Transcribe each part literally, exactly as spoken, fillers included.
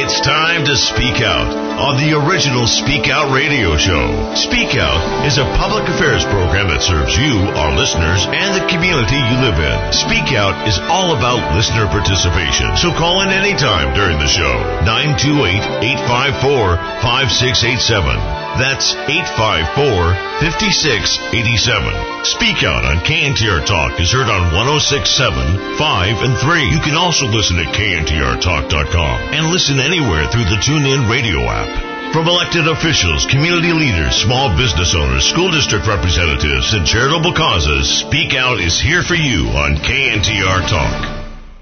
It's time to speak out on the original Speak Out radio show. Speak Out is a public affairs program that serves you, our listeners, and the community you live in. Speak Out is all about listener participation, so call in anytime during the show. nine two eight, eight five four, five six eight seven. That's eight five four, five six eight seven. Speak Out on K N T R Talk is heard on one oh six point seven, five, and three. You can also listen at K N T R talk dot com and listen anywhere through the TuneIn radio app. From elected officials, community leaders, small business owners, school district representatives, and charitable causes, Speak Out is here for you on K N T R Talk.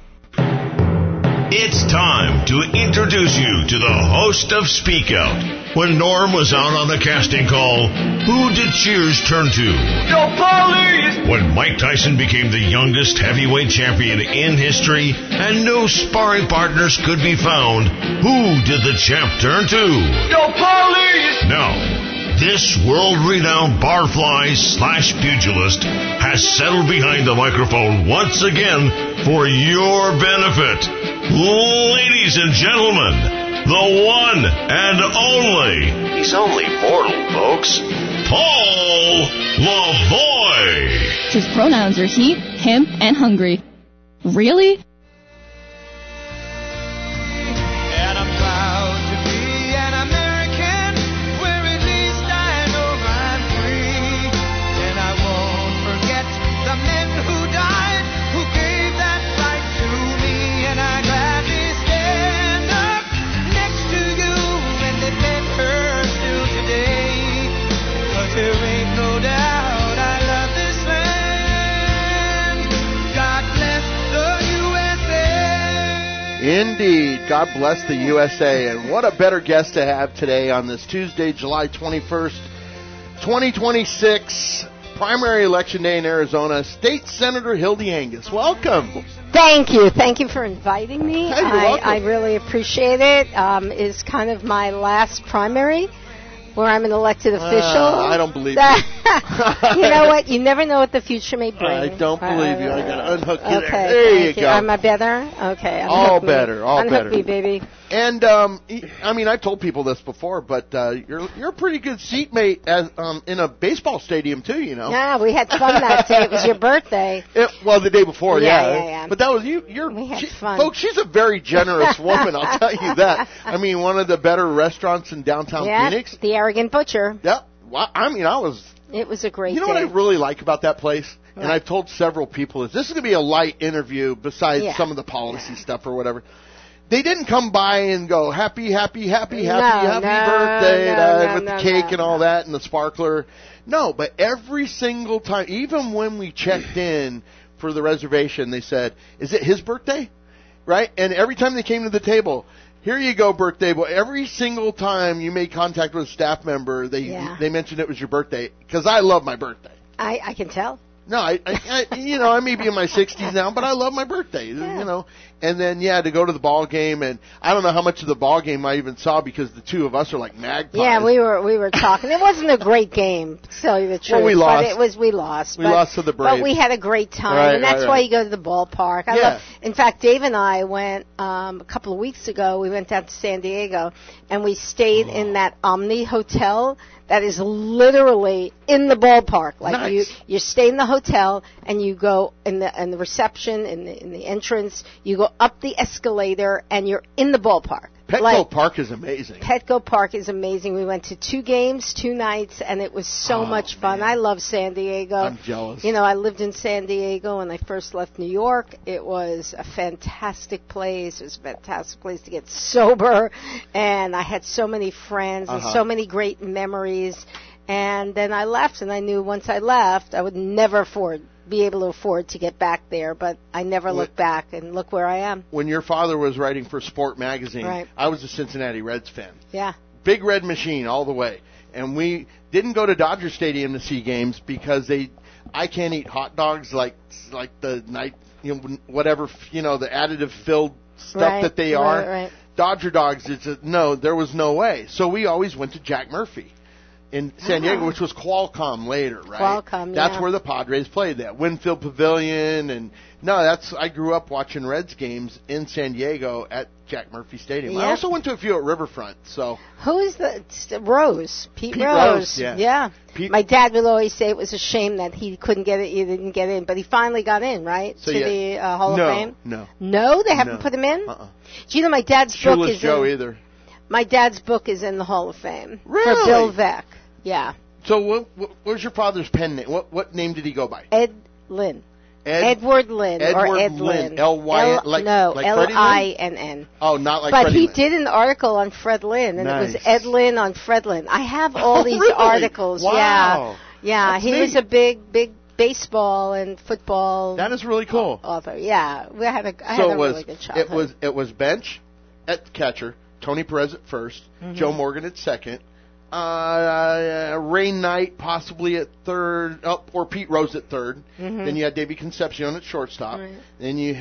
It's time to introduce you to the host of Speak Out. When Norm was out on the casting call, who did Cheers turn to? Yo, police! When Mike Tyson became the youngest heavyweight champion in history and no sparring partners could be found, who did the champ turn to? Yo, police! Now, this world-renowned barfly slash pugilist has settled behind the microphone once again for your benefit. Ladies and gentlemen, the one and only, he's only mortal, folks, Paul Lavoie. His pronouns are he, him, and hungry. Really? And I'm proud to be an American, where at least I know I'm free. And I won't forget the men who died, who gave that right to me. And I gladly stand up next to you and defend her still today. 'Cause there ain't no doubt I love this land. God bless the U S A. Indeed. God bless the U S A. And what a better guest to have today on this Tuesday, July twenty-first, twenty twenty-six, primary election day in Arizona, State Senator Hildy Angus. Welcome. Thank you. Thank you for inviting me. Hey, you're I, welcome. I really appreciate it. Um, it's kind of my last primary where I'm an elected official. Uh, I don't believe you. You know what? You never know what the future may bring. I don't believe you. I got to unhook you Okay, there. There you thank go. Am I better? Okay. Unhook All me. better, all unhook better. me, baby. And um, I mean, I've told people this before, but uh, you're you're a pretty good seatmate as um, in a baseball stadium too. You know. Yeah, we had fun that day. It was your birthday. It, well, the day before, Yeah, yeah. yeah, yeah. But that was you. You're, We had she, fun. folks. She's a very generous woman. I'll tell you that. I mean, one of the better restaurants in downtown Yeah, Phoenix. the Arrogant Butcher. Yep. Well, I mean, I was. It was a great You know day. what I really like about that place, and Right. I've told several people is this is going to be a light interview besides Yeah. some of the policy stuff or whatever. They didn't come by and go happy, happy, happy, happy, No, happy no, birthday no, uh, no, with no, the cake no, and all no. that and the sparkler. No, but every single time, even when we checked in for the reservation, they said, "Is it his birthday?" Right? And every time they came to the table, here you go, birthday boy. Every single time you made contact with a staff member, they Yeah. they mentioned it was your birthday because I love my birthday. I, I can tell. No, I, I, I, you know, I may be in my sixties now, but I love my birthday, Yeah. you know. And then, yeah, to go to the ball game, and I don't know how much of the ball game I even saw because the two of us are like magpies. Yeah, we were we were talking. It wasn't a great game, to tell you the truth. Well, we lost. But it was we lost. We but, lost to the Braves. But we had a great time, Right, and that's right, why right. you go to the ballpark. I Yeah. love. In fact, Dave and I went um, a couple of weeks ago. We went down to San Diego, and we stayed Oh. in that Omni Hotel. That is literally in the ballpark. Like Nice. you, you stay in the hotel and you go in the in the reception in the in the entrance. You go up the escalator and you're in the ballpark. Petco Like, Park is amazing. Petco Park is amazing. We went to two games, two nights, and it was so Oh, much fun. man. I love San Diego. I'm jealous. You know, I lived in San Diego when I first left New York. It was a fantastic place. It was a fantastic place to get sober, and I had so many friends and Uh-huh. so many great memories. And then I left, and I knew once I left, I would never afford be able to afford to get back there. But I never looked back, and look where I am. When your father was writing for Sport Magazine, Right. I was a Cincinnati Reds fan. Yeah. Big Red Machine all the way. And we didn't go to Dodger Stadium to see games because they, I can't eat hot dogs like like the night, you know, whatever, you know, the additive filled stuff Right, that they right, are. right. Dodger dogs, it's a, no, there was no way. So we always went to Jack Murphy. in San Diego, Ah. which was Qualcomm later, right? Qualcomm, That's yeah. where the Padres played that. Winfield Pavilion, and no, that's I grew up watching Reds games in San Diego at Jack Murphy Stadium. I Yeah. also went to a few at Riverfront, so Who's the it's Rose? Pete, Pete Rose. Rose, yeah. Pete- My dad would always say it was a shame that he couldn't get it. He didn't get in, but he finally got in, right, So to yeah. the uh, Hall no, of Fame. no, No, they haven't No. put him in. uh-uh. Do you know my dad's book Shoeless is Joe in, either. my dad's book is in the Hall of Fame for Really? Bill Veeck. Yeah, So what, what, what was your father's pen name? What what name did he go by? Ed Lynn. Ed, Edward Lynn Edward or Ed Lynn. Lynn. L Y N, like- no, like L Freddie Lynn? I N N. Oh, not like But Freddie he Lynn. did an article on Fred Lynn, and it Nice. was Ed Lynn on Fred Lynn. I have all Oh, these really? articles. Wow. Yeah, yeah. That's he was neat. a big, big baseball and football That is really cool. author. Yeah, we had a, I so had a it was really good childhood. it was it was bench at catcher, Tony Perez at 1st Mm-hmm. Joe Morgan at second, uh, Ray Knight possibly at third, oh, or Pete Rose at third. Mhm. Then you had Davey Concepcion at shortstop. Right. Then you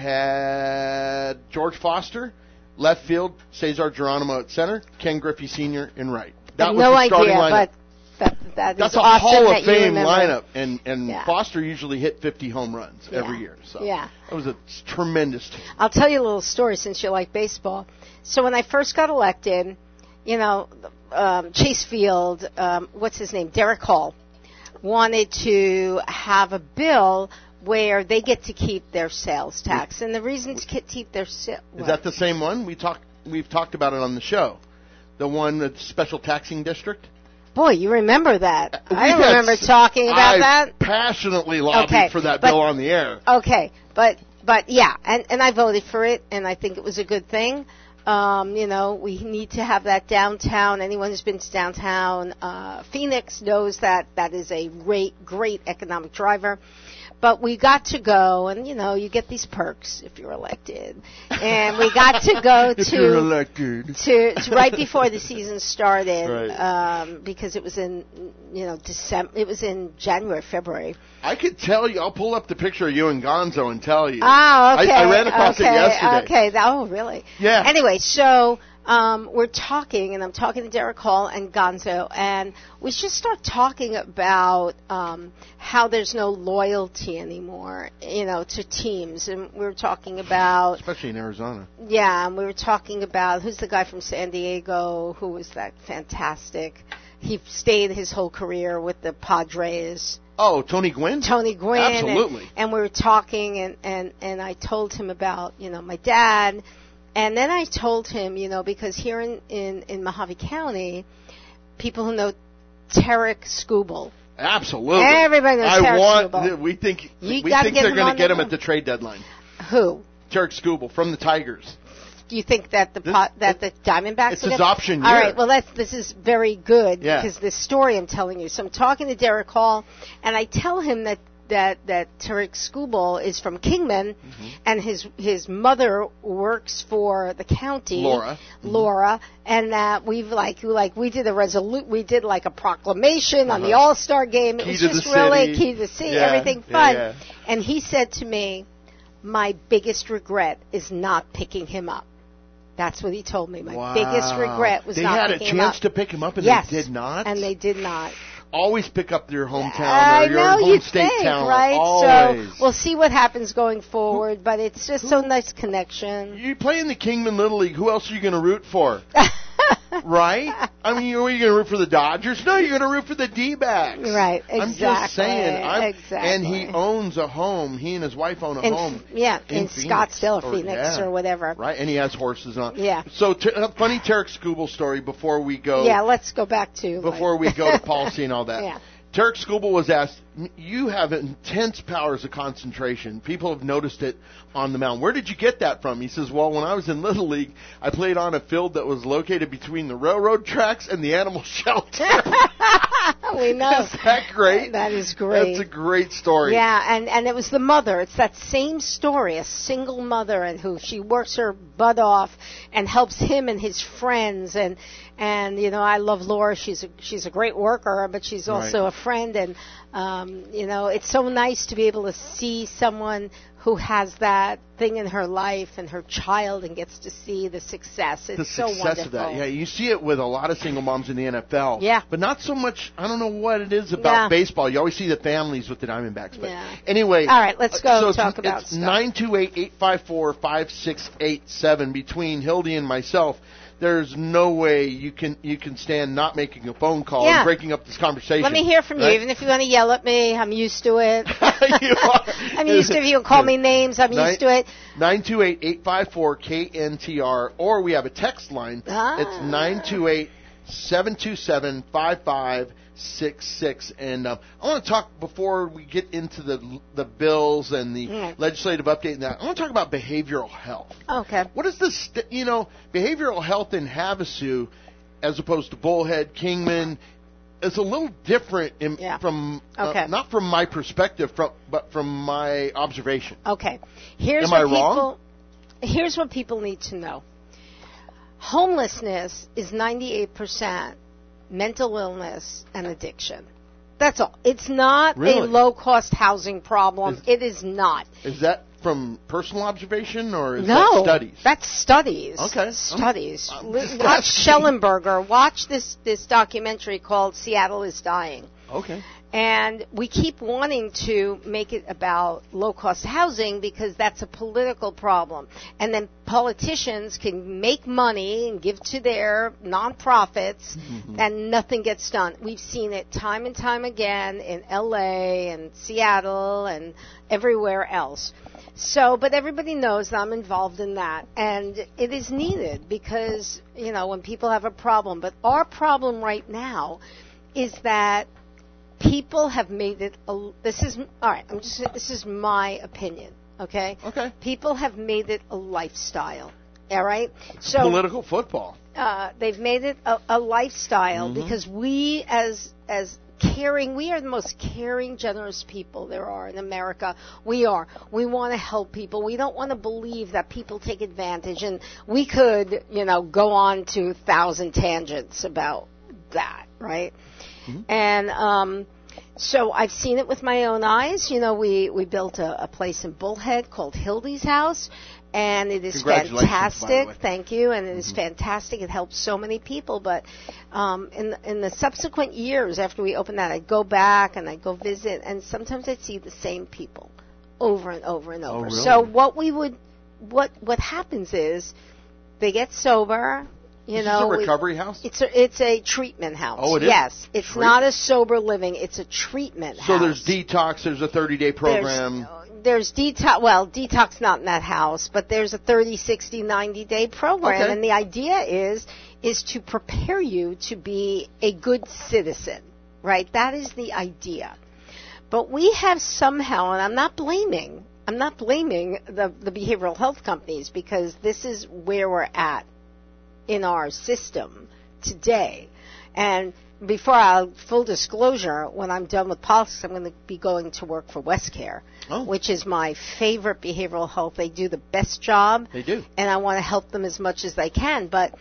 had George Foster, left field, Cesar Geronimo at center, Ken Griffey Senior in right. I That have was no the starting idea, lineup. but that, that That's is a awesome Hall that of you Fame remember. lineup, and and Yeah. Foster usually hit fifty home runs every Yeah. year. So Yeah. that was a tremendous team. I'll tell you a little story since you like baseball. So when I first got elected, you know, um, Chase Field, um, what's his name, Derek Hall, wanted to have a bill where they get to keep their sales tax, and the reason to ke- keep their sales Is that the same one we talked? We've talked about it on the show. The one that's special taxing district. boy, you remember that? I We don't had remember s- talking about I that. passionately lobbied Okay, for that but- bill on the air. Okay, but but yeah, and and I voted for it, and I think it was a good thing. Um, you know, we need to have that downtown. Anyone who's been to downtown uh, Phoenix knows that that is a great, great economic driver. But we got to go, and you know, you get these perks if you're elected. And we got to go If you're to elected. to, to right before the season started, Right. um, because it was in you know December. It was in January, February. I could tell you. I'll pull up the picture of you and Gonzo and tell you. Oh, okay. I, I ran across okay, it yesterday. Okay. That- Oh, really? Yeah. Anyway, so um, we're talking, and I'm talking to Derek Hall and Gonzo, and we just start talking about um, how there's no loyalty anymore, you know, to teams, and we were talking about Especially in Arizona. yeah, and we were talking about who's the guy from San Diego who was that fantastic. He stayed his whole career with the Padres. Oh, Tony Gwynn? Tony Gwynn. and- Absolutely. And, we were talking, and, and, and I told him about, you know, my dad. And then I told him, you know, because here in, in, in Mojave County, people who know Tarek Skubal. Absolutely. Everybody knows I Tarek want. Skubal. We think. You we gotta think get they're him going on to get the- him at the trade deadline. Who? Tarek Skubal from the Tigers. Do you think that the This- pot, that the Diamondbacks? it's will his get- option All year. right. Well, that's this is very good Yeah. because this story I'm telling you. So I'm talking to Derek Hall, and I tell him that that that Tarek Skubal is from Kingman, Mm-hmm. and his his mother works for the county, Laura. Mm-hmm. Laura, and that we've like like we did a resolute, we did like a proclamation on the Uh-huh. All Star game. It Key was to just the really city. key to the city, Yeah, everything yeah, fun. yeah. And he said to me, "My biggest regret is not picking him up." That's what he told me. My Wow. biggest regret was they not had a picking him chance up. to pick him up and yes, they did not. and they did not. Always pick up your hometown I or your know home you state think, talent. right? Always. So we'll see what happens going forward, but it's just so nice connection. You play in the Kingman Little League. Who else are you going to root for? Right? I mean, you- are you going to root for the Dodgers? No, you're going to root for the D-backs. Right, I'm just exactly, saying. I'm, exactly. And he owns a home. He and his wife own a in, home. yeah, in, Phoenix. Scottsdale or Or- Phoenix yeah. or whatever. Right, and he has horses on. Yeah. So, t- a funny Tarek Skubal story before we go. Yeah, let's go back to Before like, we go to policy and all that. Yeah. Tarek Skubal was asked, you have intense powers of concentration. People have noticed it on the mound. Where did you get that from? He says, well, when I was in Little League, I played on a field that was located between the railroad tracks and the animal shelter. we know. Is that great? That is great. That's a great story. Yeah, and, and it was the mother. It's that same story, a single mother, and who she works her butt off and helps him and his friends. And and you know, I love Laura. She's a she's a great worker, but she's also Right. a friend. And um, you know, it's so nice to be able to see someone who has that thing in her life and her child and gets to see the success. It's the so success wonderful. of that. Yeah, you see it with a lot of single moms in the N F L. Yeah. But not so much, I don't know what it is about Yeah. baseball. You always see the families with the Diamondbacks. But Yeah. anyway. All right, let's go uh, so and it's, talk about it's stuff. nine two eight, eight five four, five six eight seven. Between Hildy and myself, there's no way you can you can stand not making a phone call Yeah. and breaking up this conversation. Let me hear from you, right? even if you want to yell at me. I'm used to it. You are. I'm used to it. If you call me names, I'm Nine- used to it. nine two eight, eight five four, K N T R, or we have a text line. Ah. It's nine two eight, seven two seven, five five six six. And um, I want to talk, before we get into the the bills and the Mm. legislative update and that, I want to talk about behavioral health. Okay. What is this, st- you know, behavioral health in Havasu, as opposed to Bullhead, Kingman, is a little different in, Yeah. from, Okay. uh, not from my perspective, from, but from my observation. Okay. Here's Am what I people wrong? Here's what people need to know. Homelessness is ninety-eight percent mental illness and addiction. That's all. It's not Really? a low-cost housing problem. Is- it is not. Is that from personal observation, or is No, that studies? that's studies. Okay. Studies. I'm- I'm Li- just Watch asking. Schellenberger. Watch this, this documentary called Seattle is Dying. Okay. And we keep wanting to make it about low-cost housing because that's a political problem. And then politicians can make money and give to their nonprofits, Mm-hmm. and nothing gets done. We've seen it time and time again in L A and Seattle and everywhere else. So, but everybody knows that I'm involved in that, and it is needed because, you know, when people have a problem. But our problem right now is that people have made it a, this is all right, I'm just this is my opinion, okay? Okay. People have made it a lifestyle. All right? So Political football. uh, they've made it a, a lifestyle Mm-hmm. because we as as caring, we are the most caring, generous people there are in America. We are. We want to help people. We don't want to believe that people take advantage, and we could, you know, go on to a thousand tangents about that, right? Mm-hmm. And um, so I've seen it with my own eyes. You know, we, we built a, a place in Bullhead called Hildy's House, and it is Congratulations, by the fantastic. way. Thank you, and it is fantastic. It helps so many people. But um, in the, in the subsequent years after we opened that, I'd go back and I'd go visit, and sometimes I'd see the same people over and over and over. Oh, really? So what we would, what what happens is, they get sober. You Is know, this a we- recovery house? it's a it's a treatment house. Oh, it is? Yes, it's Treat- not a sober living. It's a treatment So house. there's detox, there's a thirty-day program. There's, there's detox. Well, detox not in that house, but there's a thirty, sixty, ninety day program, Okay. and the idea is is to prepare you to be a good citizen. Right? That is the idea. But we have somehow, and I'm not blaming. I'm not blaming the the behavioral health companies because this is where we're at in our system today. And before I'll, full disclosure, when I'm done with politics, I'm going to be going to work for WestCare, Oh. which is my favorite behavioral health. They do the best job. They do. And I want to help them as much as I can. But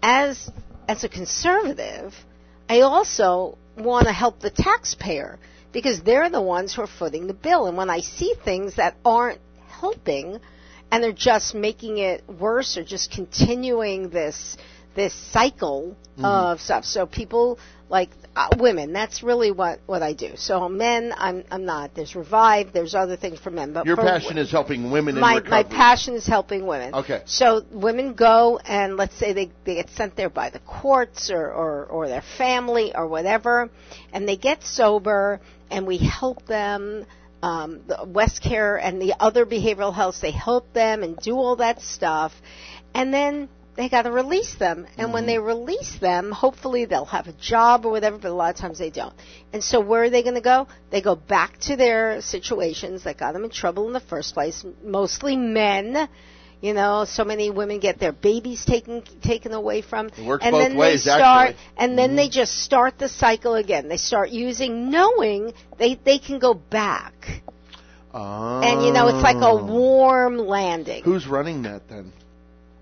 as as a conservative, I also want to help the taxpayer because they're the ones who are footing the bill. And when I see things that aren't helping, and they're just making it worse or just continuing this this cycle Mm-hmm. of stuff. So people like uh, women, that's really what, what I do. So men, I'm I'm not. There's Revive, there's other things for men. But Your for passion is helping women in my recovery. my passion is helping women. Okay. So women go and let's say they, they get sent there by the courts or, or, or their family or whatever, and they get sober and we help them. Um, the WestCare and the other behavioral health, they help them and do all that stuff, and then they got to release them. And Mm-hmm. when they release them, hopefully they'll have a job or whatever, but a lot of times they don't. And so where are they going to go? They go back to their situations that got them in trouble in the first place, mostly men. You know, so many women get their babies taken taken away from, It works and both then ways, they start, actually. and then Mhm. they just start the cycle again. They start using, knowing they they can go back, Oh. and you know, it's like a warm landing. Who's running that then?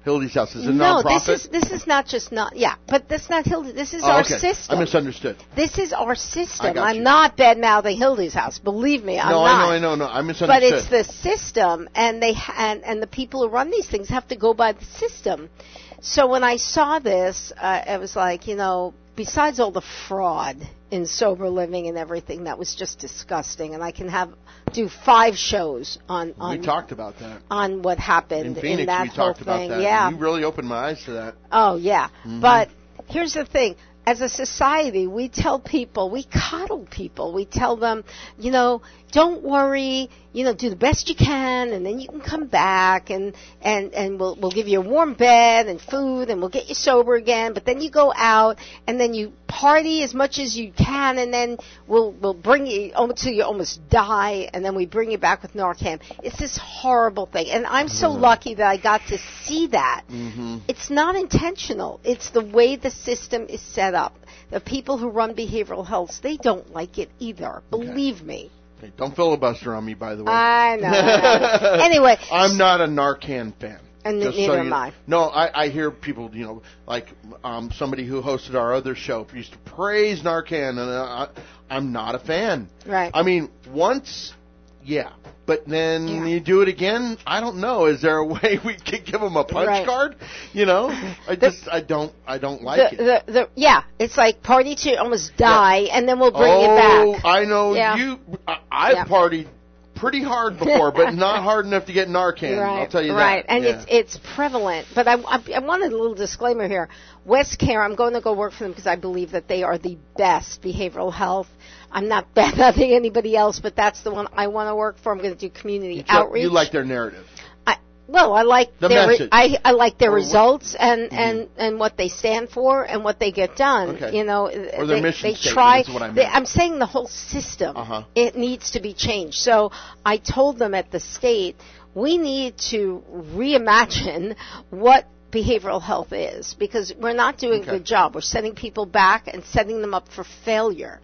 Hildy's House? Is it a No, nonprofit? this is this is not just not yeah, but that's not Hildy. This is Oh, our okay. system. I misunderstood. This is our I system. got I'm you. not bad mouthing Hildy's House. Believe me, I'm no, not. I know, I know, no. I But misunderstood. it's the system, and they ha- and and the people who run these things have to go by the system. So when I saw this, uh, I was like, you know, besides all the fraud in sober living and everything, that was just disgusting. And I can have do five shows on on we talked about that. on what happened In Phoenix, that we whole talked about thing. that. Yeah. You really opened my eyes to that. Oh, yeah. Mhm. But here's the thing. As a society, we tell people, we coddle people. We tell them, you know, don't worry, you know, do the best you can, and then you can come back, and, and, and we'll, we'll give you a warm bed and food, and we'll get you sober again. But then you go out, and then you party as much as you can, and then we'll, we'll bring you until you almost die, and then we bring you back with Narcan. It's this horrible thing. And I'm so lucky that I got to see that. Mm-hmm. It's not intentional. It's the way the system is set up. The people who run behavioral health, they don't like it either. Believe me. Okay, don't filibuster on me, by the way. I know. I know. Anyway. I'm not a Narcan fan. And just neither so am you, I. No, I, I hear people, you know, like um, somebody who hosted our other show used to praise Narcan, and uh, I, I'm not a fan. Right. I mean, once, yeah. But then Yeah. you do it again. I don't know. Is there a way we could give them a punch Right. card? You know, I The- just I don't I don't like the, it. the, the, yeah, it's like party to almost die, and then we'll bring oh, you back. I know Yeah. you. I, I've Yeah. partied pretty hard before, but not hard enough to get Narcan. Right, I'll tell you right. that. And Yeah. it's it's prevalent. But I, I, I wanted a little disclaimer here. West Care, I'm going to go work for them because I believe that they are the best behavioral health. I'm not bad nothing anybody else, but that's the one I want to work for. I'm going to do community you, outreach. you like their narrative. I, well, I like The their message. I, I like their Or what- results and, and, and what they stand for and what they get done. Okay. You know, Or their they, mission they statement try. is what I meant. They, I'm saying the whole system. Uh-huh. It needs to be changed. So I told them at the state, we need to reimagine what behavioral health is, because we're not doing Okay. a good job. We're setting people back and setting them up for failure.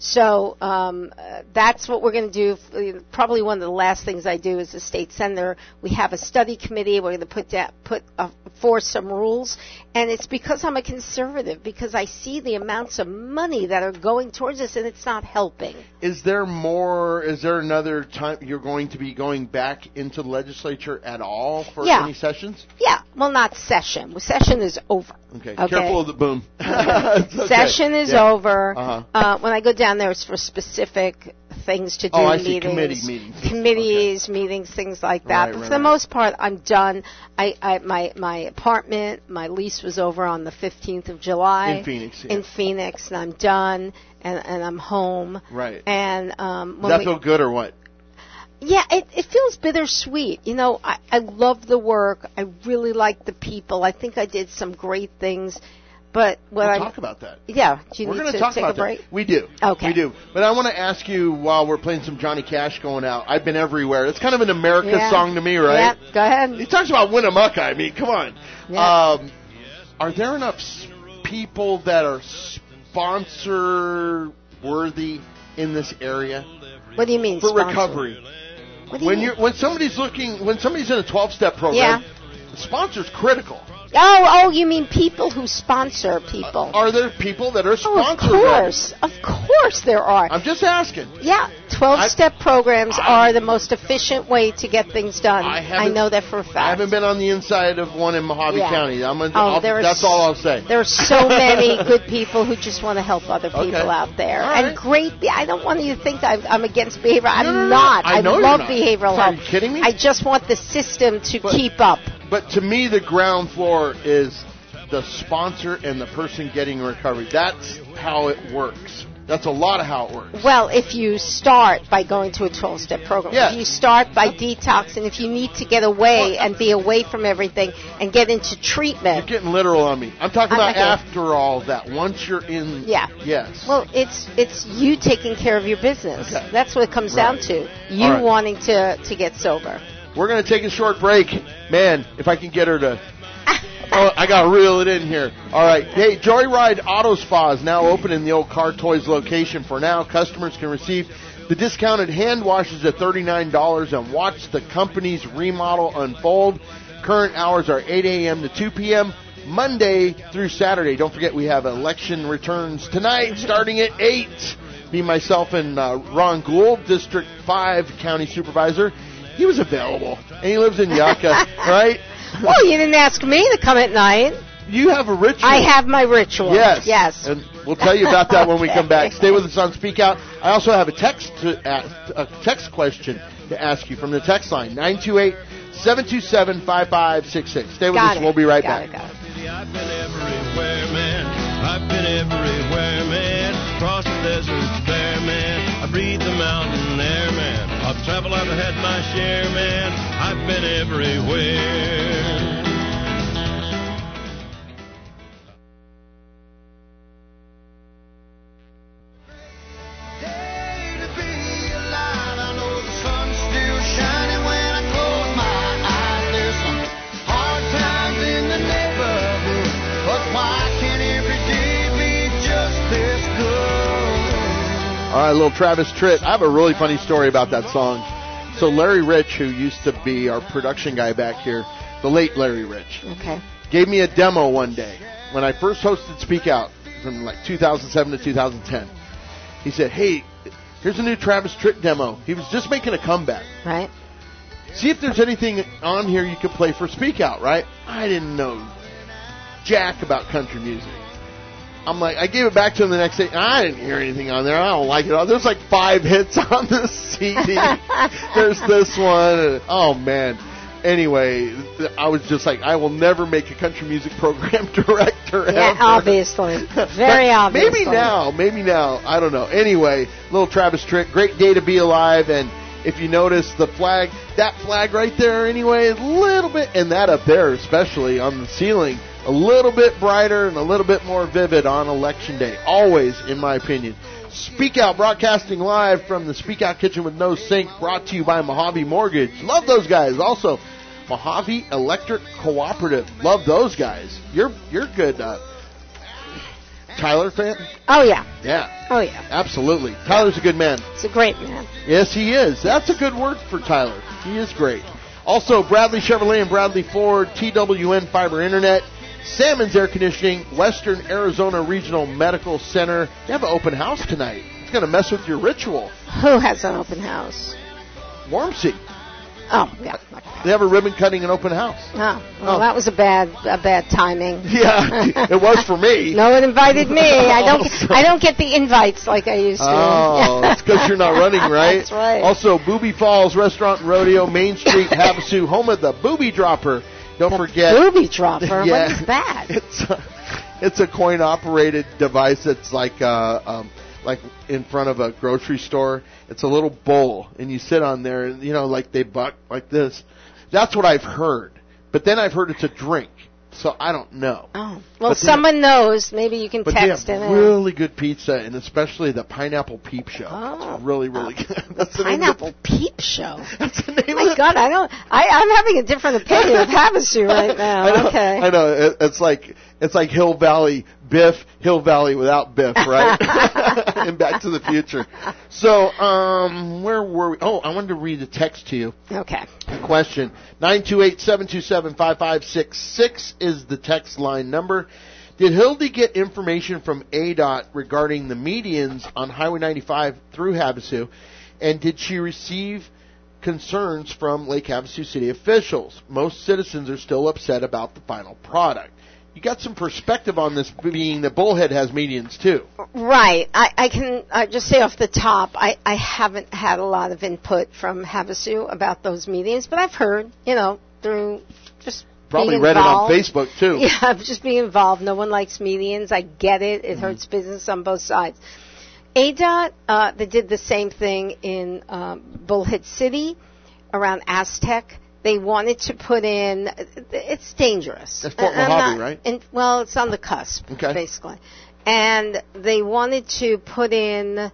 So um, uh, that's what we're going to do. Probably one of the last things I do as a state senator. We have a study committee. We're going to put that, put uh, forth some rules, and it's because I'm a conservative, because I see the amounts of money that are going towards this, and it's not helping. Is there more? Is there another time you're going to be going back into the legislature at all for Yeah. any sessions? Yeah, well, not session. Session is over. Okay. Okay. Careful of the boom. It's okay. Session is Yeah. over. Uh-huh. Uh, when I go down there, it's for specific things to do. Oh, I see. meetings, Committee meetings. committees, meetings, things like that. Right, but right, for the right. most part, I'm done. I, I my my apartment, my lease was over on the fifteenth of July In Phoenix, yeah. In Phoenix, and I'm done, and and I'm home. Right. And um, Does when that we, feel good or what? yeah, it, it feels bittersweet. You know, I, I love the work. I really like the people. I think I did some great things. But what We'll I talk about that. yeah, do you We're need going to talk take about a break? that. We do. Okay. We do. But I want to ask you, while we're playing some Johnny Cash going out, I've been everywhere. It's kind of an America Yeah. song to me, right? Yeah, go ahead. He talks about Winnemucca. I mean, come on. Yeah. Um, are there enough s- people that are sponsor worthy in this area What do you mean for sponsor? recovery? What do you When mean? you when somebody's looking, when somebody's in a twelve-step program, the sponsor's critical. Oh, oh, you mean people who sponsor people? Are there people that are oh, sponsor of ready? course, of course there are. I'm just asking. Yeah, twelve-step programs I- are the most efficient way to get things done. I I, haven't- know that for a fact. I haven't been on the inside of one in Mojave Yeah. County. I'm gonna, Oh, I'll- there are that's s- all I'll say. There are so many good people who just want to help other people Okay. out there. All And right. great, I don't want you to think I'm, I'm against behavior. I'm No, no, no. not. I know you're love not. behavioral Are health. you kidding me? I just want the system to But- keep up. But to me, the ground floor is the sponsor and the person getting recovery. That's how it works. That's a lot of how it works. Well, if you start by going to a twelve-step program, Yeah. if you start by detoxing, if you need to get away Well, and be away from everything and get into You're treatment, getting literal on me. I'm talking I'm about not after all that. Once you're in, Yeah. yes. well, it's it's you taking care of your business. Okay. That's what it comes down Right. to. You All right. wanting to to get sober. We're gonna take a short break, man. If I can get her to. Oh, I gotta reel it in here. All right. Hey, Joyride Auto Spa is now open in the old Car Toys location. For now, customers can receive the discounted hand washes at thirty-nine dollars and watch the company's remodel unfold. Current hours are eight a.m. to two p.m., Monday through Saturday. Don't forget we have election returns tonight starting at eight. Me, myself, and uh, Ron Gould, District five County Supervisor. He was available, and he lives in Yucca, right? Well, you didn't ask me to come at night. You have a ritual. I have my ritual. Yes. Yes. And we'll tell you about that when we Okay. come back. Stay with us on Speak Out. I also have a text to ask, a text question to ask you from the text line, nine two eight, seven two seven, five five six six. Stay with Got us. it. We'll be right Got back. it, got it. I've been everywhere, man. I've been everywhere, man. Across the deserts bare, man. I breathe the mountain air, man. I've traveled, I've had my share, man. I've been everywhere. Day to be alive. I know the sun's still shining when I close my eyes. There's some hard times in the neighborhood, but why can't every day be just this good? All right, little Travis Tritt. I have a really funny story about that song. So Larry Rich, who used to be our production guy back here, the late Larry Rich, Okay. gave me a demo one day when I first hosted Speak Out from like two thousand seven to two thousand ten. He said, hey, here's a new Travis Tritt demo. He was just making a comeback. Right. See if there's anything on here you could play for Speak Out, right? I didn't know jack about country music. I'm like, I gave it back to him the next day. I didn't hear anything on there. I don't like it all. There's like five hits on this C D. There's this one. And, oh, man. Anyway, I was just like, I will never make a country music program director Yeah, ever. obviously. Very But obviously. Maybe now. Maybe now. I don't know. Anyway, little Travis Tritt. Great day to be alive. And if you notice the flag, that flag right there anyway, a little bit, and that up there especially on the ceiling, a little bit brighter and a little bit more vivid on Election Day. Always, in my opinion. Speak Out, broadcasting live from the Speak Out Kitchen with No Sink, brought to you by Mojave Mortgage. Love those guys. Also, Mojave Electric Cooperative. Love those guys. You're you're good. Uh, Tyler fan? Oh, yeah. Yeah, Oh, yeah. absolutely. Tyler's a good man. It's a great man. Yes, he is. That's a good word for Tyler. He is great. Also, Bradley Chevrolet and Bradley Ford, T W N Fiber Internet, Salmon's Air Conditioning, Western Arizona Regional Medical Center. They have an open house tonight. It's going to mess with your ritual. Who has an open house? Warmsy. Oh, yeah. They have a ribbon cutting and open house. Oh, well, Oh. that was a bad, a bad timing. Yeah, it was for me. No one invited me. I don't. Oh, so- I don't get the invites like I used to. Oh, it's because you're not running, right? That's right. Also, Booby Falls Restaurant and Rodeo, Main Street, Havasu, home of the Booby Dropper. Don't The forget. booby dropper. Yeah. What is that? It's a, it's a coin-operated device that's like uh, um, like in front of a grocery store. It's a little bowl, and you sit on there, and you know, like they buck like this. That's what I've heard. But then I've heard it's a drink, so I don't know. Oh, well, But they- someone knows. Maybe you can But text they him. have really good pizza, and especially the Pineapple Peep Show. Oh. It's really, really good. That's the name of Pineapple Peep Show. the, that's the name Oh of my the, God, I don't. I, I'm having a different opinion of Havasu right now. I know, Okay. I know. It, it's like it's like Hill Valley Biff, Hill Valley without Biff, right? And Back to the Future. So, um, where were we? Oh, I wanted to read a text to you. Okay. Question nine two eight seven two seven five five six six is the text line number. Did Hildy get information from A D O T regarding the medians on Highway ninety-five through Havasu, and did she receive concerns from Lake Havasu City officials? Most citizens are still upset about the final product. You got some perspective on this, being that Bullhead has medians too. Right. I, I can uh, just say off the top, I, I haven't had a lot of input from Havasu about those meetings, but I've heard, you know, through just Probably being read involved. it on Facebook too. Yeah, just being involved. No one likes medians. I get it. It Mm-hmm. hurts business on both sides. A D O T, uh, they did the same thing in um, Bullhead City around Aztec. They wanted to put in, it's dangerous. That's Fort And I'm Mojave, not- right? and- well, it's on the cusp, Okay. basically. And they wanted to put in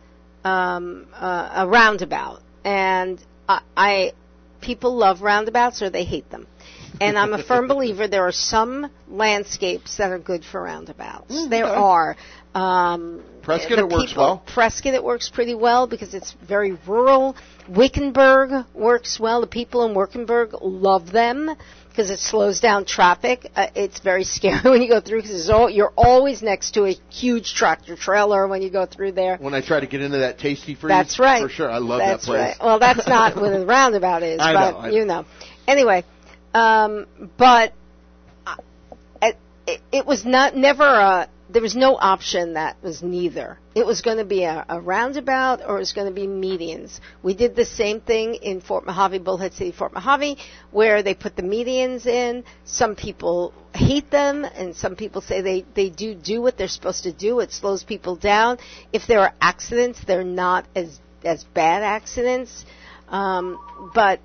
um, uh, a roundabout. And I, I, people love roundabouts or they hate them. And I'm a firm believer there are some landscapes that are good for roundabouts. Mm, there okay. are. Um, Prescott, the it works people- well. Prescott, it works pretty well because it's very rural. Wickenburg works well. The people in Wickenburg love them because it slows down traffic. Uh, it's very scary when you go through because you're always next to a huge tractor trailer when you go through there. When I try to get into that Tasty Freeze, That's right. For sure, I love That's that place. Right. Well, that's not where the roundabout is, I but know, I you know. Anyway, um, but uh, it, it, it was not never a. There was no option that was neither. It was going to be a, a roundabout or it was going to be medians. We did the same thing in Fort Mojave, Bullhead City, Fort Mojave, where they put the medians in. Some people hate them, and some people say they, they do do what they're supposed to do. It slows people down. If there are accidents, they're not as as bad accidents. Um, but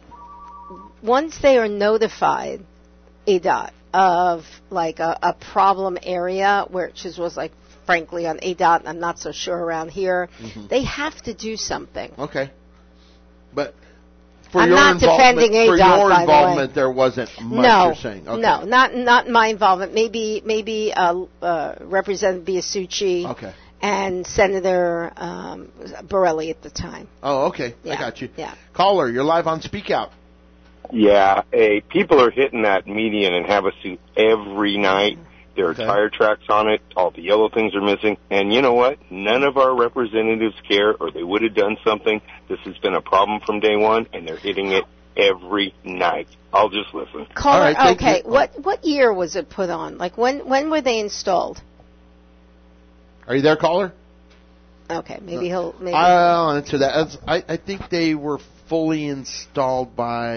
once they are notified, A D O T, of like a, a problem area, which is, was like, frankly, on A D O T, I'm not so sure around here, Mhm. they have to do something. Okay. But for I'm your not involvement, defending A D O for T, your by the way. involvement, there wasn't much. No, You're saying, okay. no, not not my involvement. Maybe maybe uh, uh, Representative Biasucci Okay. and Senator um, Borelli at the time. Oh, okay. I Yeah, got you. yeah. Caller, you're live on Speak Out. Yeah, hey, people are hitting that median in Havasu every night. There are Okay. tire tracks on it. All the yellow things are missing. And you know what? None of our representatives care, or they would have done something. This has been a problem from day one, and they're hitting it every night. I'll just listen. Caller, All right, thank okay. you. What what year was it put on? Like when when were they installed? Are you there, caller? Okay, maybe he'll maybe. I'll answer that. As- I, I think they were fully installed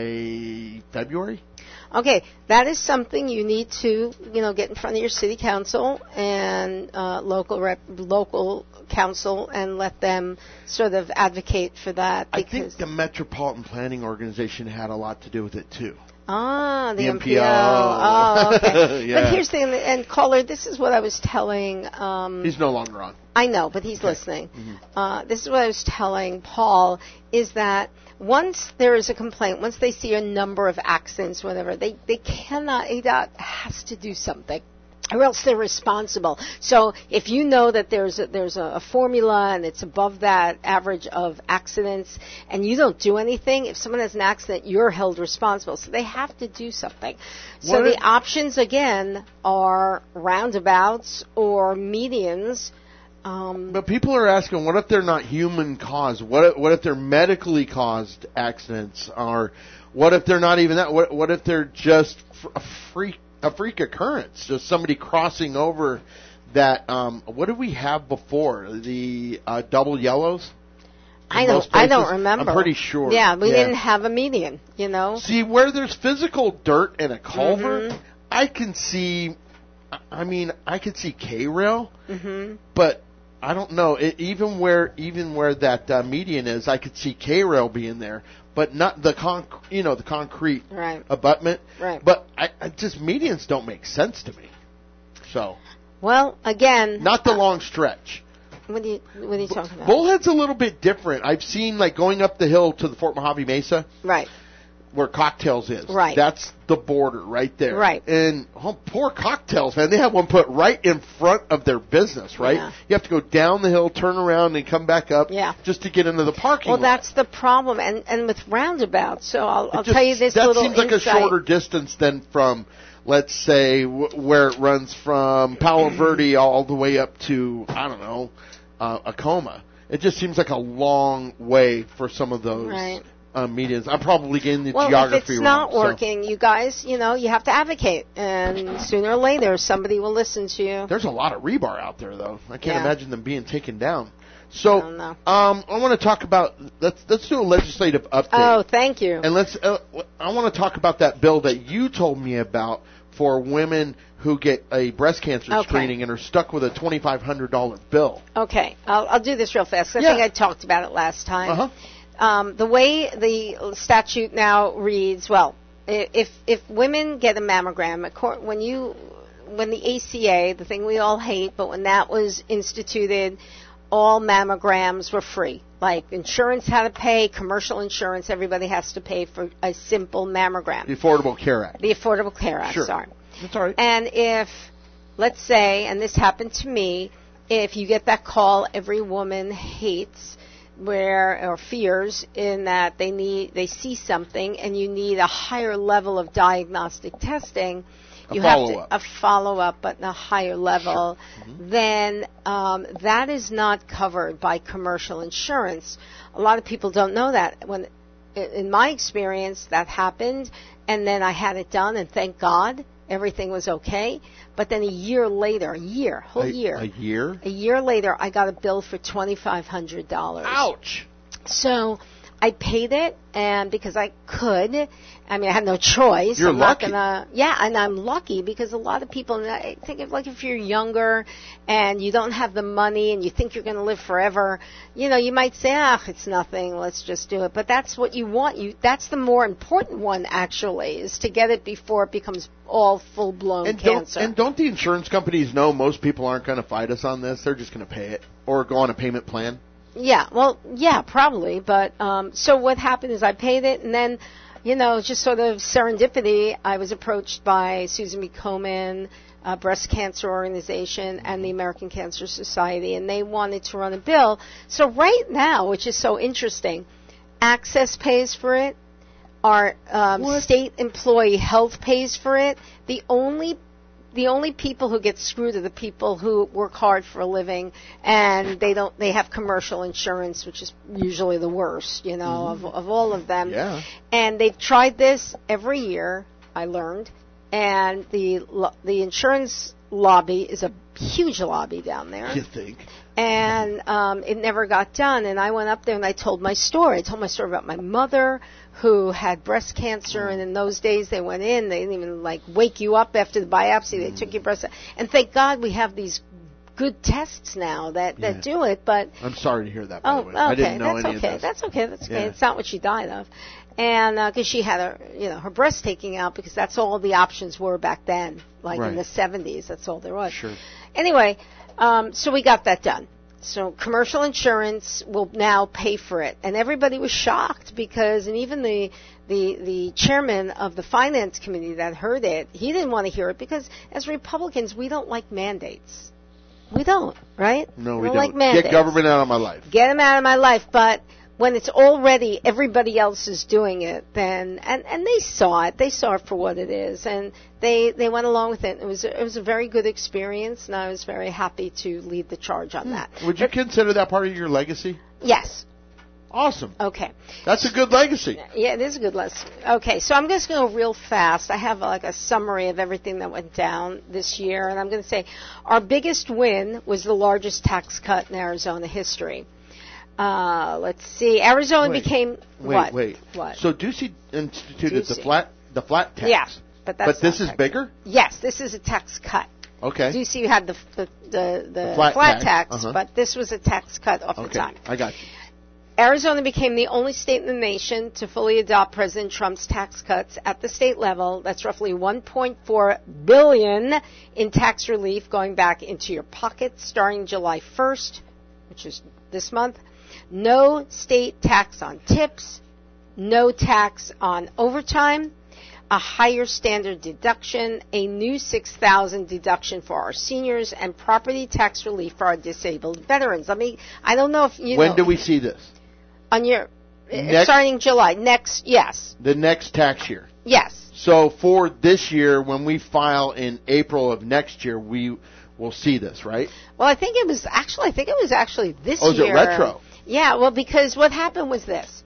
by February. Okay, that is something you need to, you know, get in front of your city council and uh, local rep, local council and let them sort of advocate for that. I Because think the Metropolitan Planning Organization had a lot to do with it, too. ah, the, The M M P P O. O. Oh, okay. Yeah. But here's the thing, and caller, this is what I was telling. Um, He's no longer on. I know, but he's Okay. listening. Mhm. Uh, this is what I was telling Paul, is that once there is a complaint, once they see a number of accidents, whatever, they, they cannot, A D O T has to do something, or else they're responsible. So if you know that there's a, there's a, a formula and it's above that average of accidents, and you don't do anything, if someone has an accident, you're held responsible. So they have to do something. So What the if- options, again, are roundabouts or medians. Um, But people are asking, what if they're not human caused? What if, what if they're medically caused accidents? Or what if they're not even that? What, what if they're just f- a freak a freak occurrence? Just somebody crossing over that. Um, what did we have before? The uh, double yellows? In I don't. most I don't places? remember. I'm pretty sure. Yeah, we Yeah. didn't have a median. You know. See, where there's physical dirt and a culvert, Mhm. I can see. I mean, I could see K-rail, Mhm. but I don't know. It, even where even where that uh, median is, I could see K-rail being there, but not the con. You know, the concrete Right. abutment. Right. But I, I just medians don't make sense to me. So Well, again. not the long stretch. What are you What are you talking about? Bullhead's a little bit different. I've seen like going up the hill to the Fort Mojave Mesa, Right. where Cocktails is. Right. That's the border right there. Right. And oh, poor Cocktails, man. They have one put right in front of their business, right? Yeah. You have to go down the hill, turn around, and come back up Yeah. just to get into the parking Well, lot. that's the problem, and and with roundabouts. So I'll, I'll It just- tell you this that little seems like insight. a shorter distance than from, let's say, w- where it runs from Palo Verde all the way up to, I don't know, uh, Acoma. It just seems like a long way for some of those Right. uh, medians. I'm probably getting the Well, geography if it's wrong. not so. working, you guys, you know, you have to advocate, and sooner or later, somebody will listen to you. There's a lot of rebar out there, though. I can't Yeah. imagine them being taken down. So, I don't know. um, I want to talk about let's let's do a legislative update. Oh, thank you. And let's. Uh, I want to talk about that bill that you told me about for women who get a breast cancer Okay. screening and are stuck with a twenty-five hundred dollars bill. Okay, I'll, I'll do this real fast. I Yeah. think I talked about it last time. Uh huh. Um, the way the statute now reads, well, i- if if women get a mammogram, accor- when you when the A C A, the thing we all hate, but when that was instituted, all mammograms were free. Like insurance had to pay, commercial insurance, everybody has to pay for a simple mammogram. The Affordable Care Act. The Affordable Care Act, Sure. sorry. That's all right. And if, let's say, and this happened to me, if you get that call every woman hates where or fears in that they need they see something and you need a higher level of diagnostic testing, A you have to follow-up. a follow up but a higher level, Mm-hmm. then um, that is not covered by commercial insurance. A lot of people don't know that. When in my experience that happened, and then I had it done, and thank God everything was okay. But then a year later, a year, whole a, year, A year? a year later, I got a bill for twenty-five hundred dollars. Ouch. So I paid it, and because I could, I mean, I had no choice. You're I'm lucky. Not gonna, yeah, and I'm lucky because a lot of people, and I think of like if you're younger and you don't have the money and you think you're going to live forever, you know, you might say, ah, it's nothing, let's just do it. But that's what you want. You That's the more important one, actually, is to get it before it becomes all full-blown And cancer. don't, and don't the insurance companies know most people aren't going to fight us on this? They're just going to pay it or go on a payment plan? Yeah, well, yeah, probably. But um, so what happened is I paid it, and then, you know, just sort of serendipity, I was approached by Susan B. Komen, uh, Breast Cancer Organization, and the American Cancer Society, and they wanted to run a bill. So right now, which is so interesting, Access pays for it. Our um, What? state employee health pays for it. The only The only people who get screwed are the people who work hard for a living, and they don't. They have commercial insurance, which is usually the worst, you know, of of all of them. Yeah. And they've tried this every year. I learned, and the lo- the insurance lobby is a huge lobby down there. You think? And um, it never got done. And I went up there and I told my story. I told my story about my mother who had breast cancer, and in those days they went in. They didn't even like wake you up after the biopsy. They took your breast. And thank God we have these good tests now that, Yeah. that do it. But I'm sorry to hear that, by oh, the way. okay, I didn't know that's any okay. of this. That's okay. That's okay. Yeah. It's not what she died of, and because she had her, you know, her breast taken out because that's all the options were back then, like Right. in the seventies. That's all there was. Sure. Anyway, um, so we got that done. So commercial insurance will now pay for it, and everybody was shocked because, and even the the the chairman of the finance committee that heard it, he didn't want to hear it because as Republicans we don't like mandates. We don't, right? No, we we don't don't. like mandates. Get government out of my life. Get them out of my life, but when it's already everybody else is doing it, then and, and they saw it, they saw it for what it is, and they they went along with it. It was it was a very good experience, and I was very happy to lead the charge on that. Would you consider that part of your legacy? Yes. Awesome. Okay. That's a good legacy. Yeah, it is a good lesson. Okay, so I'm just going to go real fast. I have like a summary of everything that went down this year, and I'm going to say our biggest win was the largest tax cut in Arizona history. Uh, let's see. Arizona Wait, became Wait, what? wait. What? So Ducey instituted the Ducey. flat the flat tax. Yeah, but that's But this not is tax. bigger? Yes, this is a tax cut. Okay. Do you see you had the the the, the, flat flat, tax, tax, uh-huh. but this was a tax cut off the Okay. top. I got you. Arizona became the only state in the nation to fully adopt President Trump's tax cuts at the state level. That's roughly one point four billion dollars in tax relief going back into your pocket starting July first, which is this month. No state tax on tips, no tax on overtime, a higher standard deduction, a new six thousand dollars deduction for our seniors, and property tax relief for our disabled veterans. I mean, I don't know if you When know. do we see this? On your, Next- starting July, next, yes, The next tax year. yes. So for this year, when we file in April of next year, we will see this, right? Well, I think it was actually, I think it was actually this Oh, is it year. retro? Yeah, well, because what happened was this.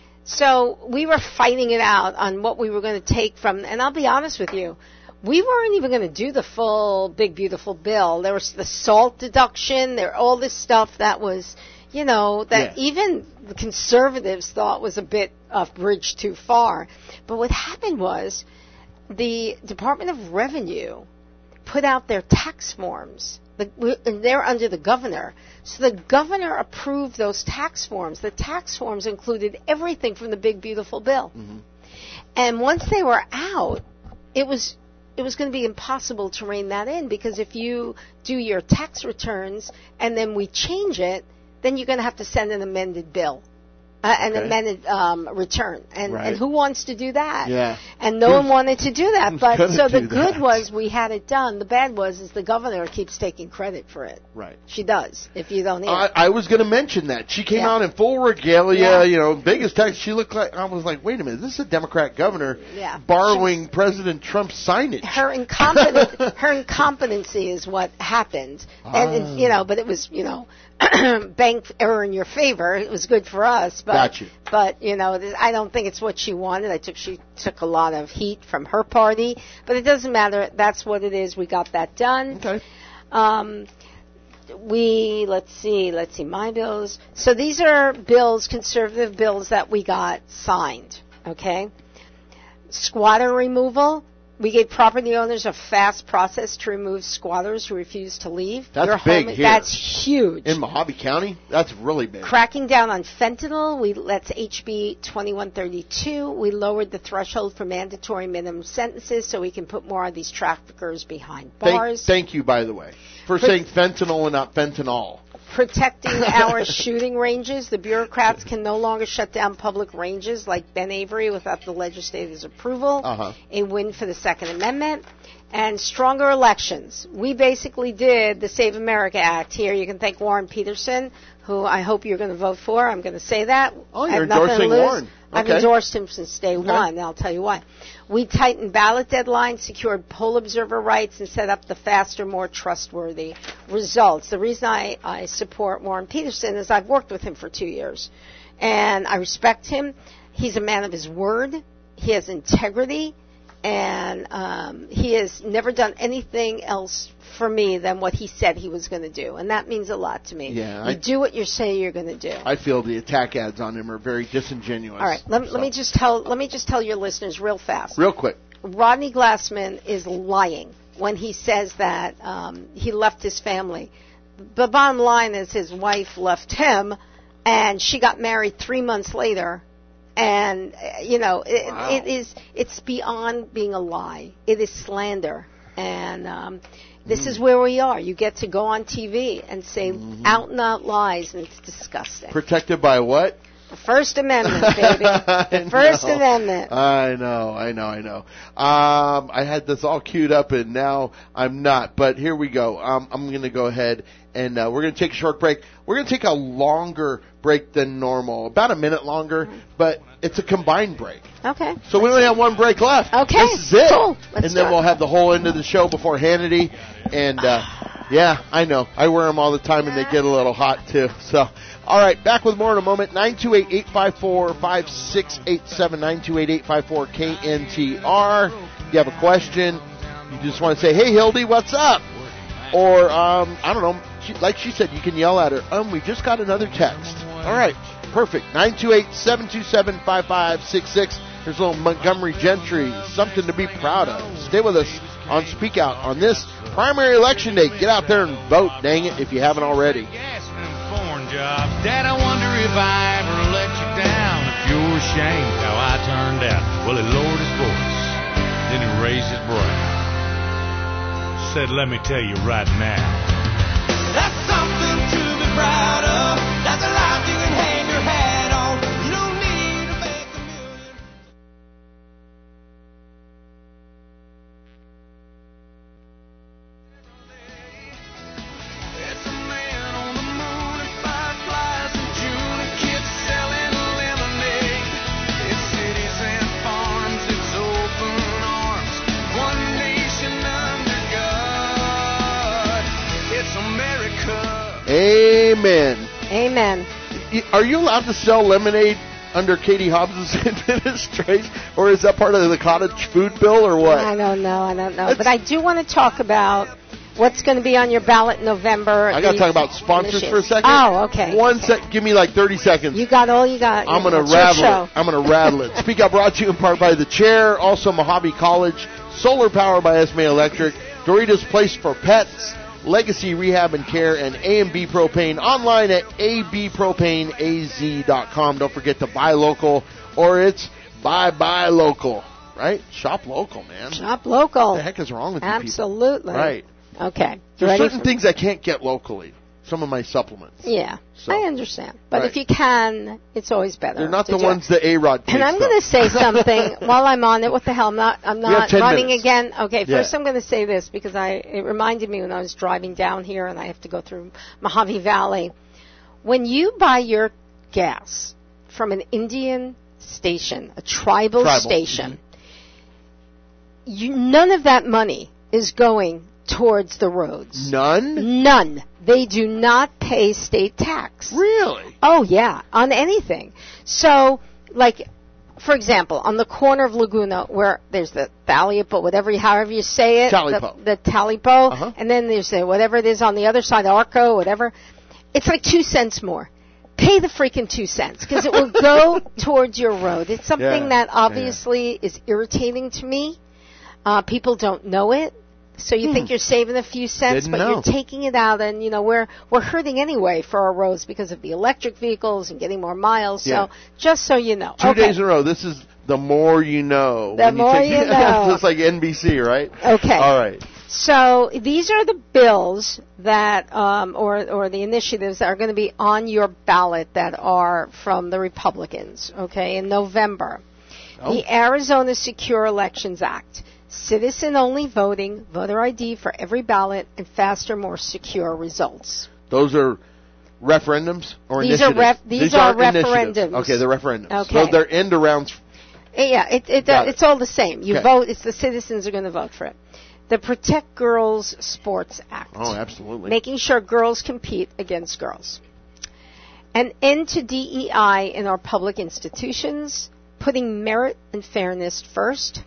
So we were fighting it out on what we were going to take from, and I'll be honest with you, we weren't even going to do the full big beautiful bill. There was the SALT deduction, there all this stuff that was, you know, that Yeah. even the conservatives thought was a bit of bridge too far. But what happened was the Department of Revenue put out their tax forms. The, and they're under the governor. So the governor approved those tax forms. The tax forms included everything from the big beautiful bill. Mm-hmm. And once they were out, it was it was going to be impossible to rein that in, because if you do your tax returns and then we change it, then you're going to have to send an amended bill. Uh, an Okay. amended um, return, and Right. and who wants to do that? Yeah. And no one wanted to do that. who's But gonna so the do good that? was we had it done. The bad was is the governor keeps taking credit for it. Right. She does. If you don't hear. I, I was going to mention that. She came Yeah. out in full regalia, Yeah. you know, biggest tax. She looked like, I was like, wait a minute, this is a Democrat governor Yeah. borrowing President Trump's signage. her incompetent her incompetency is what happened, and it, you know, but it was, you know, bank error in your favor. It was good for us, but Got you. but you know, th- I don't think it's what she wanted. I took she took a lot of heat from her party, but it doesn't matter. That's what it is. We got that done. Okay. Um, we let's see, let's see my bills. So these are bills, conservative bills that we got signed. Okay, squatter removal. We gave property owners a fast process to remove squatters who refuse to leave. That's Your big home- here. That's huge. In Mojave County, that's really big. Cracking down on fentanyl, we that's H B twenty-one thirty-two. We lowered the threshold for mandatory minimum sentences so we can put more of these traffickers behind Thank, bars. thank you, by the way, for But- saying fentanyl and not fentanyl. Protecting our shooting ranges. The bureaucrats can no longer shut down public ranges like Ben Avery without the legislature's approval. Uh-huh. A win for the Second Amendment. And stronger elections. We basically did the Save America Act here. You can thank Warren Peterson, who I hope you're going to vote for. I'm going to say that. Oh, I you're have nothing to endorsing lose. Warren. I've Okay. endorsed him since day one, and I'll tell you why. We tightened ballot deadlines, secured poll observer rights, and set up the faster, more trustworthy results. The reason I, I support Warren Peterson is I've worked with him for two years, and I respect him. He's a man of his word. He has integrity, and um, he has never done anything else for me than what he said he was going to do, and that means a lot to me. Yeah, you I- do what you say you're going to do. I feel the attack ads on him are very disingenuous. All right, let, So, let me just tell let me just tell your listeners real fast. real quick. Rodney Glassman is lying when he says that um, he left his family. The bottom line is his wife left him, and she got married three months later. And uh, you know, it, Wow. it is it's beyond being a lie. It is slander, and um, this is where we are. You get to go on T V and say out and out lies, and it's disgusting. Protected by what? The First Amendment, baby. I The First know. Amendment. I know, I know, I know. Um, I had this all queued up, and now I'm not. But here we go. Um, I'm going to go ahead, and uh, we're going to take a short break. We're going to take a longer break than normal, about a minute longer, but it's a combined break. Okay. So we only have one break left. Okay, This is it. cool. Let's and do then it. we'll have the whole end of the show before Hannity. And, uh, yeah, I know. I wear them all the time, and they get a little hot, too. So, all right, back with more in a moment. nine two eight, eight five four, five six eight seven, nine two eight, eight five four, K N T R. If you have a question, you just want to say, hey, Hildy, what's up? Or, um, I don't know, she, like she said, you can yell at her, um, we just got another text. All right, perfect. nine two eight, seven two seven, five five six six. Here's a little Montgomery Gentry, something to be proud of. Stay with us on Speak Out on this primary election day. Get out there and vote, dang it, if you haven't already. Gas and foreign jobs. Dad, I wonder if I ever let you down. If you're ashamed how I turned out. Well, he lowered his voice, then he raised his brow. Said, let me tell you right now. That's something to be proud of. That's a life you can hang your hat on. You don't need to make a million. It's a man on the moon and fireflies in June and kids selling lemonade. It's cities and farms, it's open arms. One nation under God. It's America. Amen. Amen. Y- Are you allowed to sell lemonade under Katie Hobbs' administration, or is that part of the cottage food bill, or what? I don't know. I don't know. It's- But I do want to talk about what's going to be on your ballot in November. I got to these talk about sponsors for a second. Oh, okay. One okay. sec. Give me like thirty seconds. You got all you got. I'm going to It's your rattle show. it. I'm going to rattle it. Speak Out brought to you in part by The Chair, also Mojave College, Solar Power by Esme Electric, Doritos Place for Pets, Legacy Rehab and Care, and A and B Propane. Online at a b propane a z dot com. Don't forget to buy local, or it's buy buy local. right? Shop local, man. Shop local. What the heck is wrong with you people? Absolutely. Right. Okay. There's Ready certain for- things I can't get locally. Some of my supplements. Yeah, So. I understand. But Right. if you can, it's always better. They're not to the do ones it. that A-Rod takes. And I'm going to say something while I'm on it. What the hell? I'm not. I'm We have not ten running minutes. again. Okay. Yeah. First, I'm going to say this because I it reminded me when I was driving down here, and I have to go through Mojave Valley. When you buy your gas from an Indian station, a tribal, Tribal, station, you, none of that money is going towards the roads. None? None. They do not pay state tax. Really? Oh, yeah, on anything. So, like, for example, on the corner of Laguna, where there's the Talipo, whatever, however you say it. Talipo. The, the Talipo. Uh-huh. And then there's the, whatever it is on the other side, Arco, whatever. It's like two cents more. Pay the freaking two cents, because it will go towards your road. It's something Yeah, that obviously is irritating to me. Uh, people don't know it. So you think you're saving a few cents, Didn't but know. you're taking it out, and you know we're we're hurting anyway for our roads because of the electric vehicles and getting more miles. Yeah. So just so you know, Two okay. days in a row. This is the more you know. The When more take, you know. Just like N B C, right? Okay. All right. So these are the bills that, um, or or the initiatives that are going to be on your ballot that are from the Republicans. Okay, in November, Oh. the Arizona Secure Elections Act. Citizen-only voting, voter I D for every ballot, and faster, more secure results. Those are referendums or These are initiatives? ref- these are aren't initiatives. referendums. Okay, they're referendums. Okay. So they're end arounds. Yeah, it, it, Got uh, it. it's all the same. You Okay. vote, it's the citizens are going to vote for it. The Protect Girls Sports Act. Oh, absolutely. Making sure girls compete against girls. An end to D E I in our public institutions, putting merit and fairness first.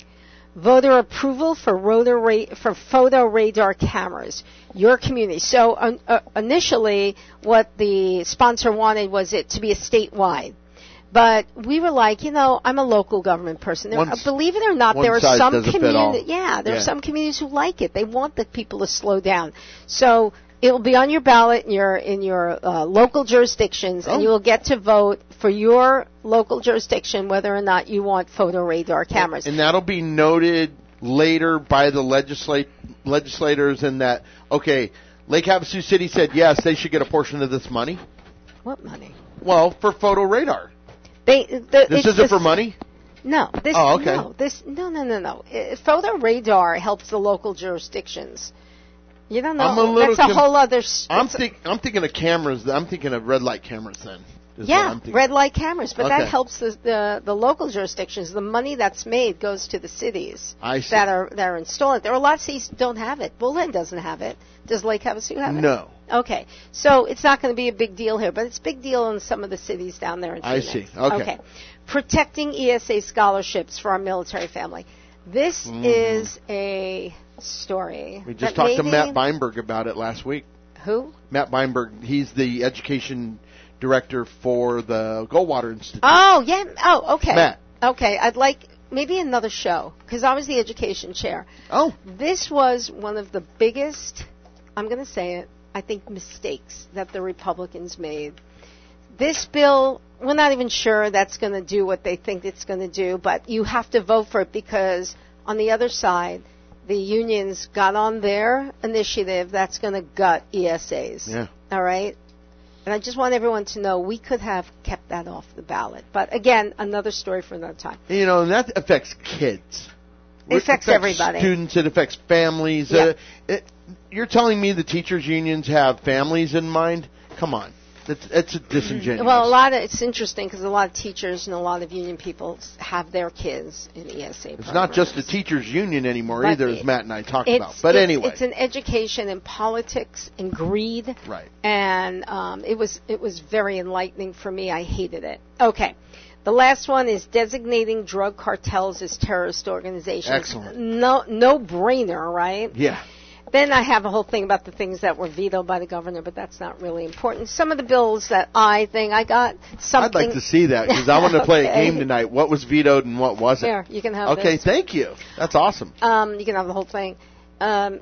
Voter approval for, rotor ra- for photo radar cameras. Your community. So uh, uh, initially, what the sponsor wanted was it to be a statewide. But we were like, you know, I'm a local government person. There, One uh, s- believe it or not, one there are size some doesn't fit all. communities. Yeah, there Yeah. are some communities who like it. They want the people to slow down. So it will be on your ballot in your in your uh, local jurisdictions, Oh. and you will get to vote for your local jurisdiction whether or not you want photo radar cameras. And that'll be noted later by the legislate legislators in that, okay, Lake Havasu City said yes, they should get a portion of this money. What money? Well, for photo radar. They, the, This it's isn't the- for money? No, this Oh, okay. no, this no, no, no, no. Uh, Photo radar helps the local jurisdictions. You don't know. I'm a little That's a con- whole other. s- I'm it's a- think I'm thinking of cameras. I'm thinking of red light cameras then. is what yeah, I'm thinking. red light cameras, but Okay. that helps the, the the local jurisdictions. The money that's made goes to the cities I see. that are that are installing it. There are a lot of cities that don't have it. Bullhead doesn't have it. Does Lake Havasu have it? No. Okay, so it's not going to be a big deal here, but it's a big deal in some of the cities down there in I Phoenix. see. Okay. Protecting E S A scholarships for our military family. This is a story. Mm-hmm. We just that talked to maybe- Matt Weinberg about it last week. Who? Matt Weinberg, he's the education director for the Goldwater Institute. Oh, yeah. Oh, okay. Matt. Okay, I'd like maybe another show, because I was the education chair. Oh, This was one of the biggest, I'm going to say it, I think, mistakes that the Republicans made. This bill, we're not even sure that's going to do what they think it's going to do, but you have to vote for it because on the other side, the unions got on their initiative that's going to gut E S As. Yeah. All right? And I just want everyone to know we could have kept that off the ballot. But again, another story for another time. you know, and that affects kids. It affects everybody. Students, it affects families. Yeah. Uh, it, you're telling me the teachers' unions have families in mind? Come on. It's, it's disingenuous. Well, a lot of it's interesting because a lot of teachers and a lot of union people have their kids in E S A. It's not just a teachers' union anymore But either, as it- Matt and I talked It's, about. But it's- anyway. it's an education in politics and greed, Right. and um, it was it was very enlightening for me. I hated it. Okay. The last one is designating drug cartels as terrorist organizations. Excellent. No, no brainer, right? Yeah. Then I have a whole thing about the things that were vetoed by the governor, but that's not really important. Some of the bills that I think I got something. I'd like to see that because I want to play a Okay. game tonight. What was vetoed and what wasn't? There, you can have Okay, this. thank you. That's awesome. Um, you can have the whole thing. Um,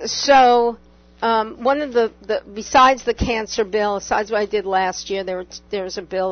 so, um, one of the, the besides the cancer bill, besides what I did last year, there was, there was a bill that was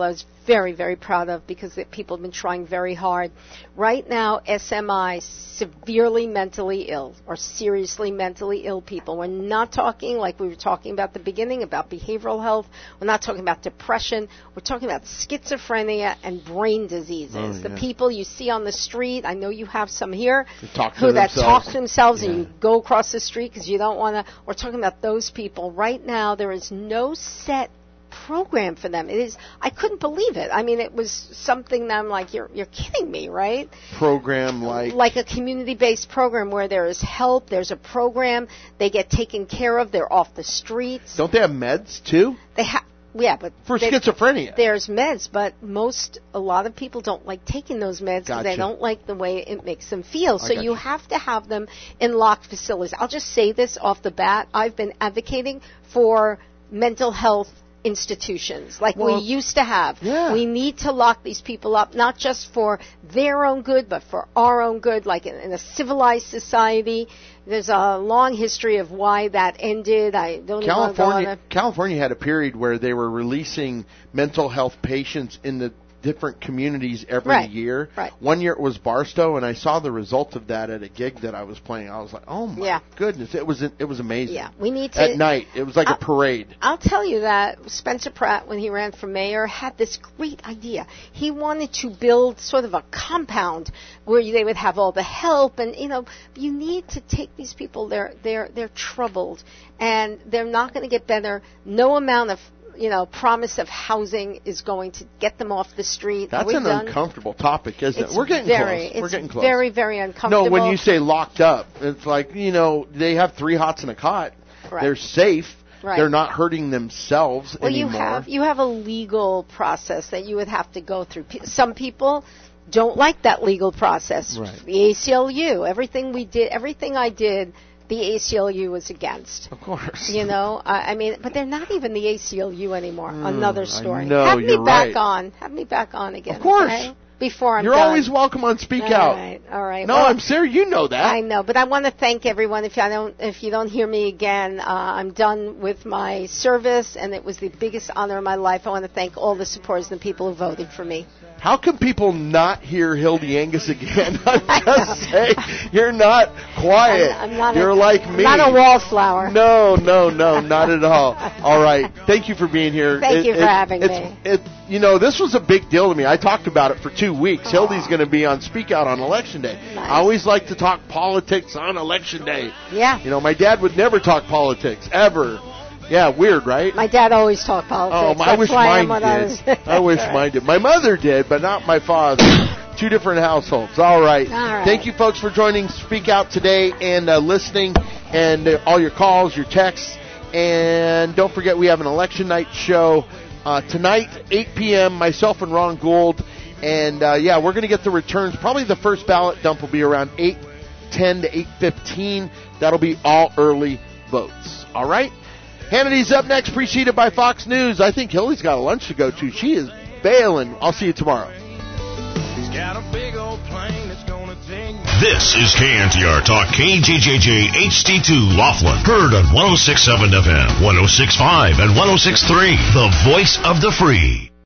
very, very proud of because the people have been trying very hard. Right now, S M I, severely mentally ill or seriously mentally ill people. We're not talking like we were talking about at the beginning about behavioral health. We're not talking about depression. We're talking about schizophrenia and brain diseases. Oh, yeah. The people you see on the street, I know you have some here, They talk to who that themselves. talk to themselves Yeah. and you go across the street because you don't want to. We're talking about those people. Right now, there is no set program for them. It is. I couldn't believe it. I mean, it was something that I'm like, you're you're kidding me, right? Program like Like a community-based program where there is help. There's a program. They get taken care of. They're off the streets. don't they have meds too They have. Yeah, but for they- schizophrenia? there's meds, but most, a lot of people don't like taking those meds because they Gotcha. don't like the way it makes them feel. So got you you. have to have them in locked facilities. I'll just say this off the bat. I've been advocating for mental health institutions like Well, we used to have. yeah. We need to lock these people up, not just for their own good, but for our own good, like in, in a civilized society. There's a long history of why that ended. I don't even want to go on California, a California had a period where they were releasing mental health patients in the different communities every Right, year. right. One year it was Barstow, and I saw the result of that at a gig that I was playing. I was like, oh my Yeah. goodness, it was it was amazing. Yeah, we need to. At night, it was like I- a parade. I'll tell you that Spencer Pratt, when he ran for mayor, had this great idea. He wanted to build sort of a compound where they would have all the help, and you know, you need to take these people. They're they're they're troubled, and they're not going to get better. No amount of you know promise of housing is going to get them off the street. That's We've an done, uncomfortable topic, isn't it's it? We're getting very, close. We're it's getting close. very, very uncomfortable. No, when you say locked up, it's like, you know, they have three hots and a cot. Right. They're safe. Right. They're not hurting themselves Well, anymore. you have you have a legal process that you would have to go through. Pe- Some people don't like that legal process. Right. The A C L U, everything we did, everything I did, the A C L U was against. Of course. You know, I, I mean, but they're not even the A C L U anymore. Another story. know, Have me you're back right. on. Have me back on again. Of course. okay? Before I'm You're done. always welcome on Speak all Out. right, all right. No, Well, I'm serious. You know that. I know, but I want to thank everyone. If I don't, if you don't hear me again, uh, I'm done with my service, and it was the biggest honor of my life. I want to thank all the supporters and the people who voted for me. How can people not hear Hildy Angus again? I'm just saying, you're not quiet. I'm, I'm not you're a, like I'm me. not a wallflower. No, no, no, not at all. All right. Thank you for being here. Thank you for having it's, me. It, you know, this was a big deal to me. I talked about it for two weeks. Hildy's going to be on Speak Out on Election Day. Nice. I always like to talk politics on Election Day. Yeah. You know, my dad would never talk politics, ever. Yeah, weird, right? My dad always talked politics. Oh, my, I That's wish why mine I'm what I did. was- I wish mine did. My mother did, but not my father. Two different households. All right. All right. Thank you, folks, for joining Speak Out today and uh, listening, and uh, all your calls, your texts. And don't forget, we have an election night show uh, tonight, eight p.m., myself and Ron Gould. And, uh, yeah, we're going to get the returns. Probably the first ballot dump will be around eight ten to eight fifteen. That'll be all early votes. All right? Hannity's up next, preceded by Fox News. I think Hildy's got a lunch to go to. She is bailing. I'll see you tomorrow. He's got a big old plane that's gonna take me. This is K N T R Talk, K J J J H D two Laughlin. Heard on one oh six point seven F M, one oh six point five, and one oh six point three. The voice of the free.